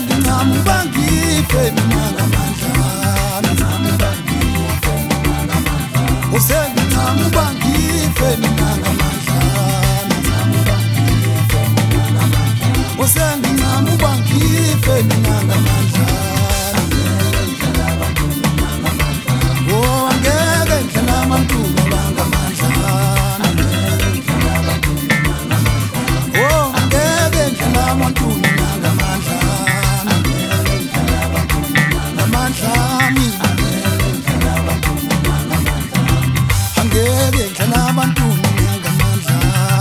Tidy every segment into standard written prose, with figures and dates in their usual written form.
Usengincama ubangife mina ngamandla. Usengincama ubangife mina ngamandla. Usengincama ubangife mina ngamandla. Oh angeke ngihlala abantu bangamandla. Oh angeke ngihlala abantu bangamandla. Ngamandla ami angeke ngihlala abantu bangamandla.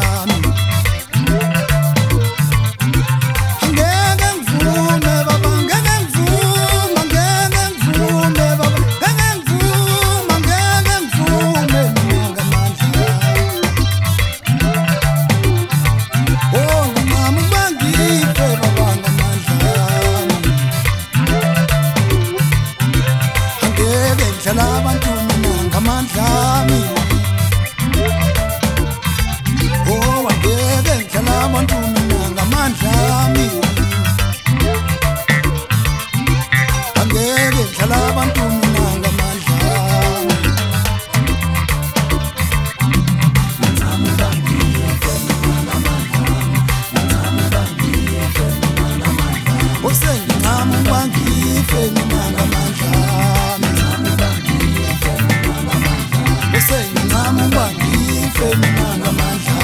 Angeke ngivume baba, angeke ngivume, angeke ngivume baba, angeke ngivume, angeke ngivume ngamandla. Oh ngicama ubangife baba ngamandla. Angeke ngihlala abantu mina ngamandla ami. Oh angeke ngihlala abantu mina ngamandla ami. Angeke ngihlala abantu mina ngamandla. Usengincama ubangife mina ngamandla. Usengincama ubangife mina ngamandla.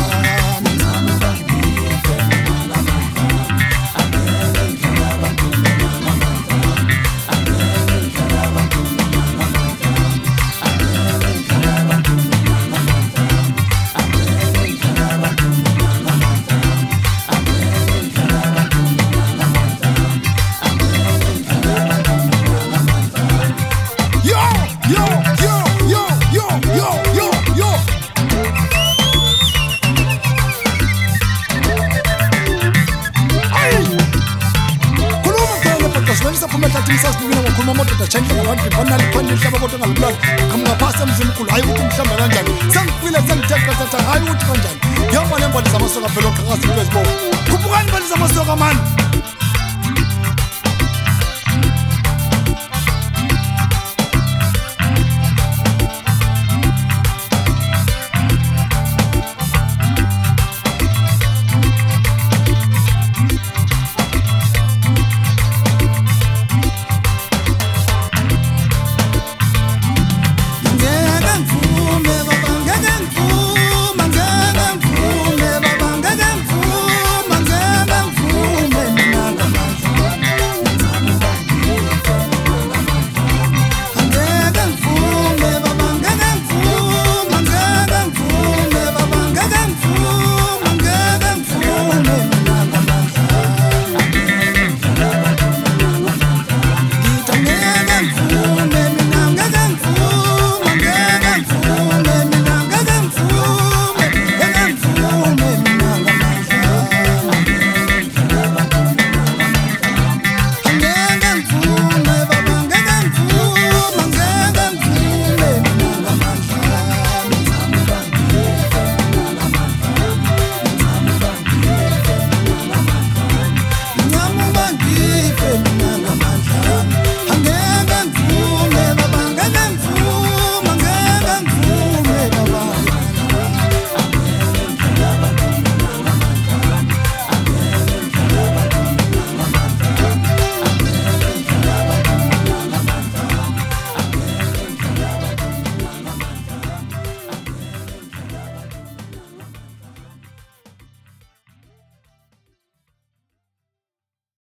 Yo, yo, yo, yo, yo, yo, yo, yo. Ay! Khuluma khona kodwa siwelisa phuma ehlathini sasibikile ngokhuluma amadoda atshenhle ngabantu ngibonali khona inhlaba kodwa ngalibulali qhamuka phasi emzini mkhulu hayi ukuthi mhlawumbe kanjani sengifile sengithe qathatha hayi ukuthi kanjani ngiyabona imbali zamasoka phela oqhakaza into ezibovu khuphukani imbali zamasoka mani